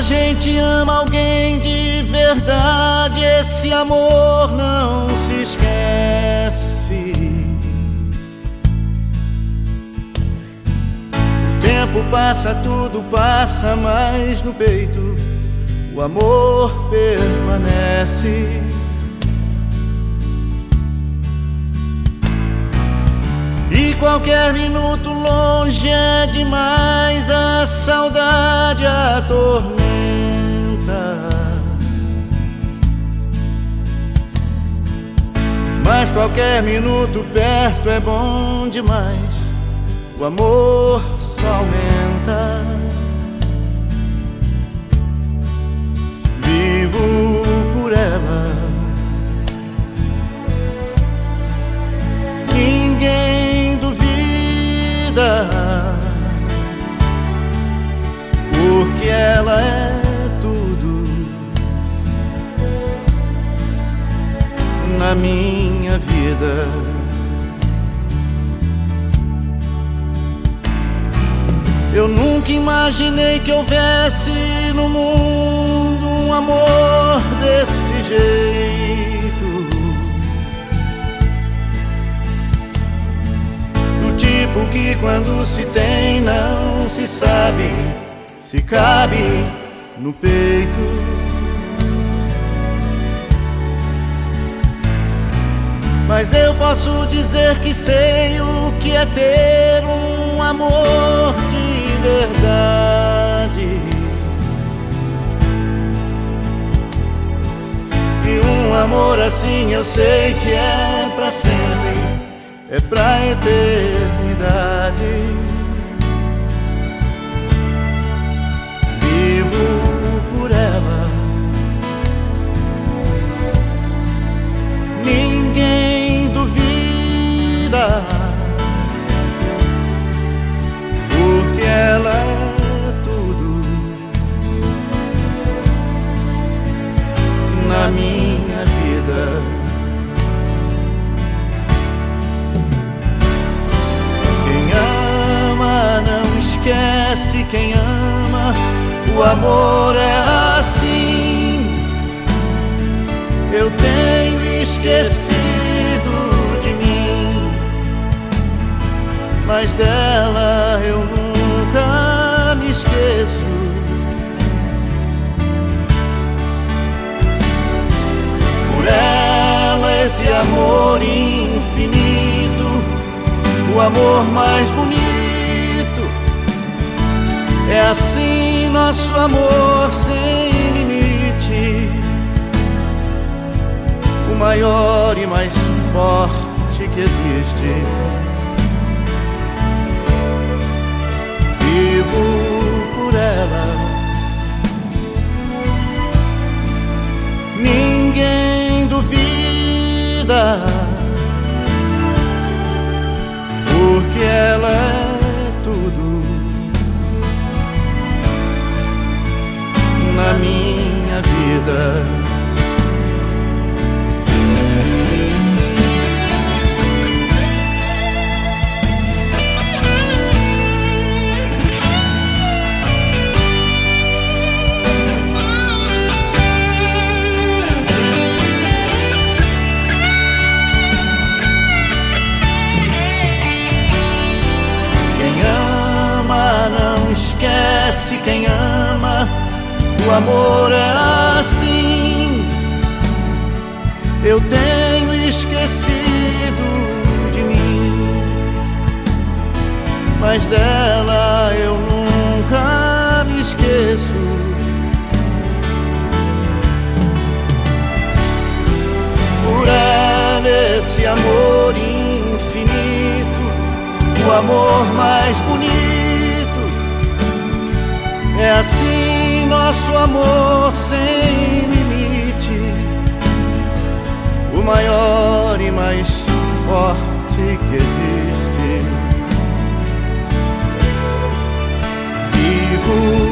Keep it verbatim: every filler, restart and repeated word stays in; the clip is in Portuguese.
gente ama alguém de verdade, esse amor não se esquece. O tempo passa, tudo passa, mas no peito o amor permanece. E qualquer minuto longe é demais, a saudade atormenta. Mas qualquer minuto perto é bom demais, o amor só aumenta. Vivo por ela, ninguém duvida, porque ela é tudo na minha vida. Eu nunca imaginei que houvesse no mundo um amor desse jeito, do tipo que quando se tem não se sabe se cabe no peito. Mas eu posso dizer que sei o que é ter um amor de verdade, e um amor assim eu sei que é pra sempre, é pra eternidade. Vivo por ela, ninguém duvida, porque ela é tudo na minha vida. Quem ama não esquece, quem ama, o amor é assim. Eu tenho esquecido de mim, mas dela eu nunca me esqueço. Por ela esse amor infinito, o amor mais bonito, é assim nosso amor sem limite, o maior e mais forte que existe. Vivo por ela, ninguém duvida, porque ela é tudo na minha vida. Esquece, quem ama, o amor é assim. Eu tenho esquecido de mim, mas dela eu nunca me esqueço. Por ela esse amor infinito, o amor mais bonito, é assim nosso amor sem limite, o maior e mais forte que existe. Vivo